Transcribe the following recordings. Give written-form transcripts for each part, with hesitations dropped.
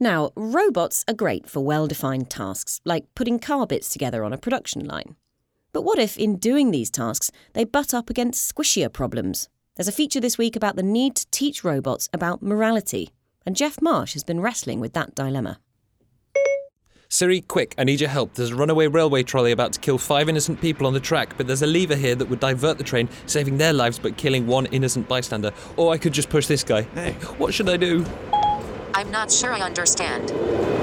Now, robots are great for well-defined tasks, like putting car bits together on a production line. But what if, in doing these tasks, they butt up against squishier problems? There's a feature this week about the need to teach robots about morality, and Jeff Marsh has been wrestling with that dilemma. Siri, quick, I need your help. There's a runaway railway trolley about to kill 5 innocent people on the track, but there's a lever here that would divert the train, saving their lives but killing 1 innocent bystander. Or I could just push this guy. Hey, what should I do? I'm not sure I understand.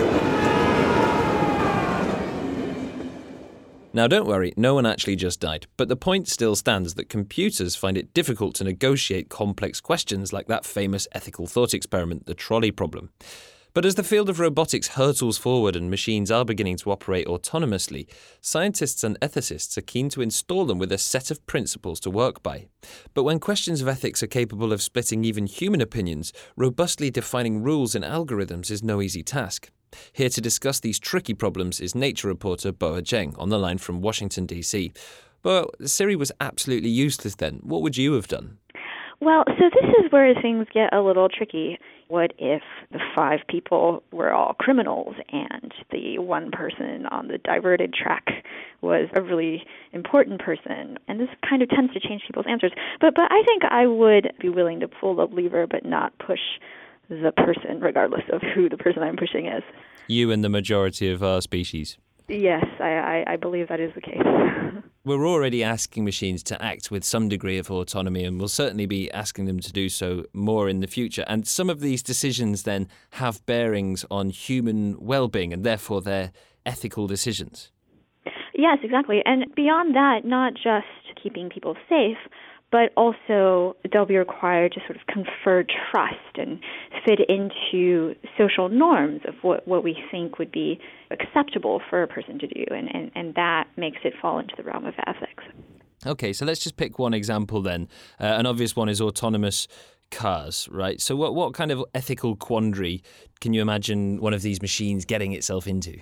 Now don't worry, no one actually just died, but the point still stands that computers find it difficult to negotiate complex questions like that famous ethical thought experiment, the trolley problem. But as the field of robotics hurtles forward and machines are beginning to operate autonomously, scientists and ethicists are keen to install them with a set of principles to work by. But when questions of ethics are capable of splitting even human opinions, robustly defining rules in algorithms is no easy task. Here to discuss these tricky problems is Nature reporter Boa Zheng on the line from Washington, D.C. Well, Siri was absolutely useless then. What would you have done? Well, so this is where things get a little tricky. What if the 5 people were all criminals and the 1 person on the diverted track was a really important person? And this kind of tends to change people's answers. But I think I would be willing to pull the lever but not push the person, regardless of who the person I'm pushing is. You and the majority of our species. Yes, I believe that is the case. We're already asking machines to act with some degree of autonomy, and we'll certainly be asking them to do so more in the future. And some of these decisions then have bearings on human well-being and therefore their ethical decisions. Yes, exactly. And beyond that, not just keeping people safe, but also they'll be required to sort of confer trust and fit into social norms of what we think would be acceptable for a person to do, and that makes it fall into the realm of ethics. Okay, so let's just pick one example then. An obvious one is autonomous cars, right? So what kind of ethical quandary can you imagine one of these machines getting itself into?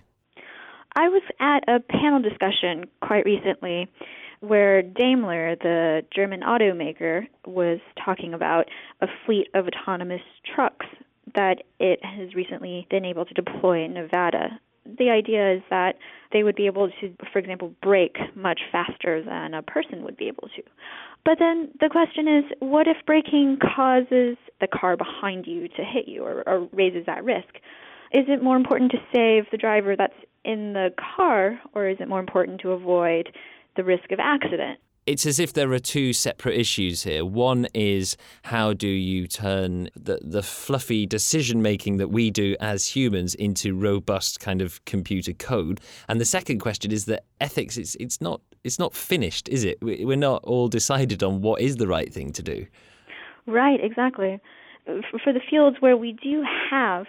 I was at a panel discussion quite recently where Daimler, the German automaker, was talking about a fleet of autonomous trucks that it has recently been able to deploy in Nevada. The idea is that they would be able to, for example, brake much faster than a person would be able to. But then the question is, what if braking causes the car behind you to hit you or raises that risk? Is it more important to save the driver that's in the car, or is it more important to avoid the risk of accident? It's as if there are 2 separate issues here. One is, how do you turn the fluffy decision-making that we do as humans into robust kind of computer code? And the second question is that ethics, it's not finished, is it? We're not all decided on what is the right thing to do. Right, exactly. For the fields where we do have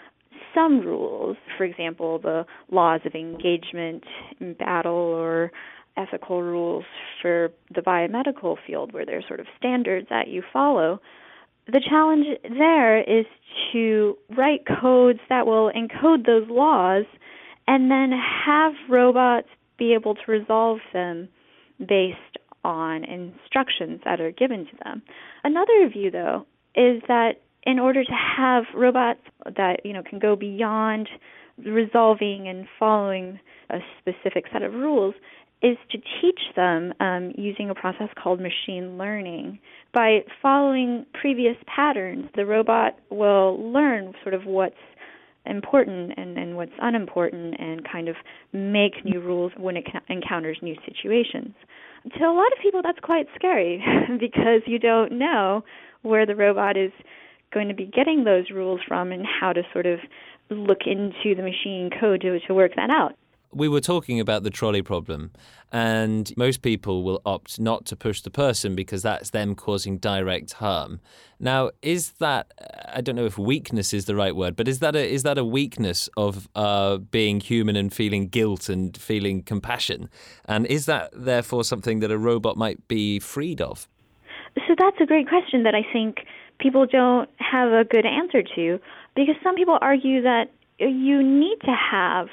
some rules, for example, the laws of engagement in battle or ethical rules for the biomedical field where there's sort of standards that you follow, the challenge there is to write codes that will encode those laws and then have robots be able to resolve them based on instructions that are given to them. Another view, though, is that in order to have robots that, can go beyond resolving and following a specific set of rules, is to teach them using a process called machine learning. By following previous patterns, the robot will learn sort of what's important and what's unimportant and kind of make new rules when it encounters new situations. To a lot of people, that's quite scary because you don't know where the robot is going to be getting those rules from and how to sort of look into the machine code to work that out. We were talking about the trolley problem, and most people will opt not to push the person because that's them causing direct harm. Now, is that, I don't know if weakness is the right word, but is that a weakness of being human and feeling guilt and feeling compassion? And is that therefore something that a robot might be freed of? So that's a great question that I think people don't have a good answer to, because some people argue that you need to have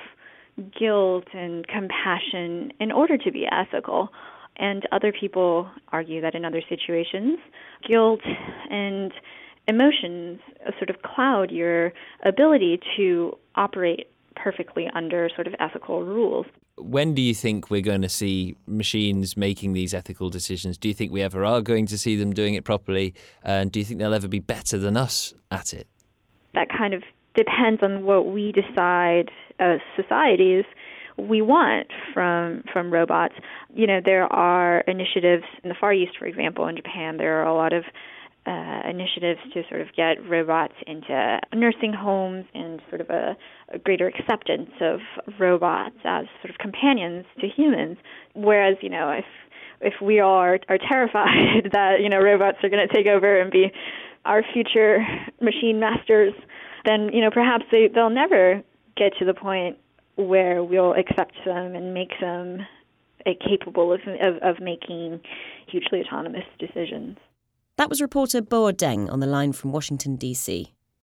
guilt and compassion in order to be ethical. And other people argue that in other situations, guilt and emotions sort of cloud your ability to operate perfectly under sort of ethical rules. When do you think we're going to see machines making these ethical decisions? Do you think we ever are going to see them doing it properly? And do you think they'll ever be better than us at it? That kind of depends on what we decide as societies we want from robots. You know, there are initiatives in the Far East, for example, in Japan. There are a lot of initiatives to sort of get robots into nursing homes and sort of a greater acceptance of robots as sort of companions to humans. Whereas, you know, if we all are terrified that, you know, robots are going to take over and be our future machine masters, then, you know, perhaps they'll never get to the point where we'll accept them and make them capable of making hugely autonomous decisions. That was reporter Bo Deng on the line from Washington, D.C.